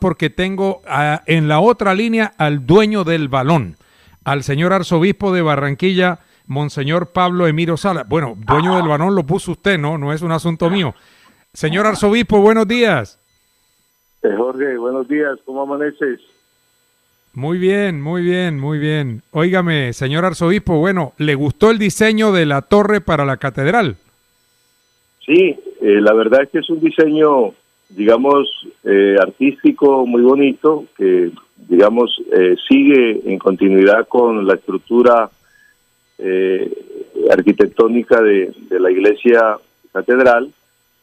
porque tengo en la otra línea al dueño del balón, al señor arzobispo de Barranquilla, Monseñor Pablo Emiro Sala. Bueno, dueño del balón lo puso usted, ¿no? No es un asunto mío. Señor arzobispo, buenos días. Jorge, buenos días, ¿cómo amaneces? Muy bien, muy bien, muy bien. Óigame, señor arzobispo, bueno, ¿le gustó el diseño de la torre para la catedral? Sí, la verdad es que es un diseño, digamos, artístico muy bonito, que, digamos, sigue en continuidad con la estructura arquitectónica de la iglesia catedral.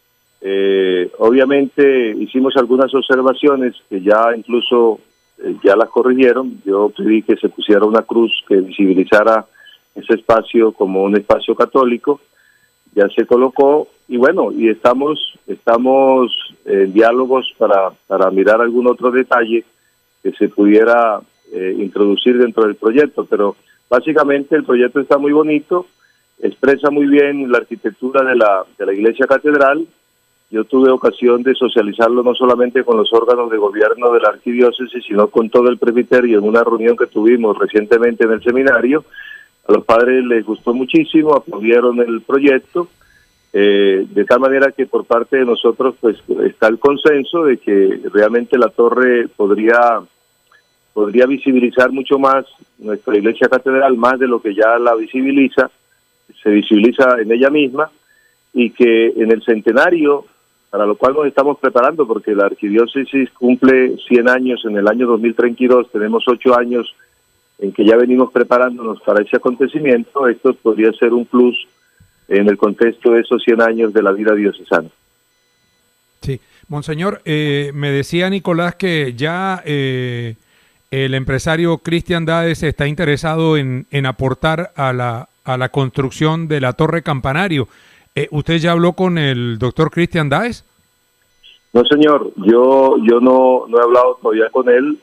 Obviamente hicimos algunas observaciones que ya incluso ya las corrigieron. Yo pedí que se pusiera una cruz que visibilizara ese espacio como un espacio católico. Ya se colocó y bueno, y estamos en diálogos para mirar algún otro detalle que se pudiera introducir dentro del proyecto, pero básicamente el proyecto está muy bonito, expresa muy bien la arquitectura de la iglesia catedral. Yo tuve ocasión de socializarlo no solamente con los órganos de gobierno de la arquidiócesis, sino con todo el presbiterio en una reunión que tuvimos recientemente en el seminario. A los padres les gustó muchísimo, aplaudieron el proyecto, de tal manera que por parte de nosotros pues está el consenso de que realmente la torre podría visibilizar mucho más nuestra iglesia catedral, más de lo que ya la visibiliza, se visibiliza en ella misma, y que en el centenario, para lo cual nos estamos preparando, porque la arquidiócesis cumple 100 años en el año 2032, tenemos 8 años en que ya venimos preparándonos para ese acontecimiento. Esto podría ser un plus en el contexto de esos 100 años de la vida diocesana. Sí, Monseñor, me decía Nicolás que ya el empresario Cristian Dáez está interesado en aportar a la construcción de la torre campanario. ¿Usted ya habló con el doctor Cristian Dáez? No, señor, yo no he hablado todavía con él.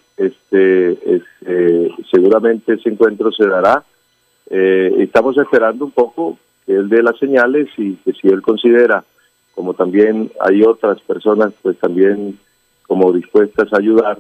Seguramente ese encuentro se dará. Estamos esperando un poco que él dé las señales y que si él considera, como también hay otras personas pues también como dispuestas a ayudar,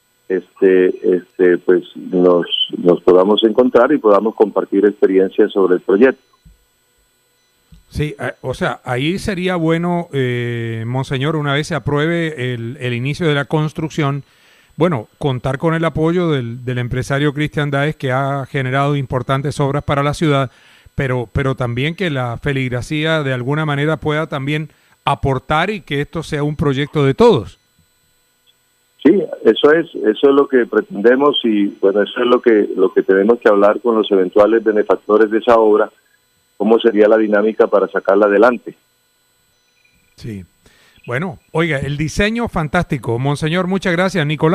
pues nos podamos encontrar y podamos compartir experiencias sobre el proyecto. Sí, o sea, ahí sería bueno, Monseñor, una vez se apruebe el inicio de la construcción, bueno, contar con el apoyo del empresario Cristian Dáez, que ha generado importantes obras para la ciudad, pero también que la feligresía de alguna manera pueda también aportar y que esto sea un proyecto de todos. Sí, eso es lo que pretendemos y bueno, eso es lo que tenemos que hablar con los eventuales benefactores de esa obra, cómo sería la dinámica para sacarla adelante. Sí. Bueno, oiga, el diseño fantástico. Monseñor, muchas gracias. Nicolás.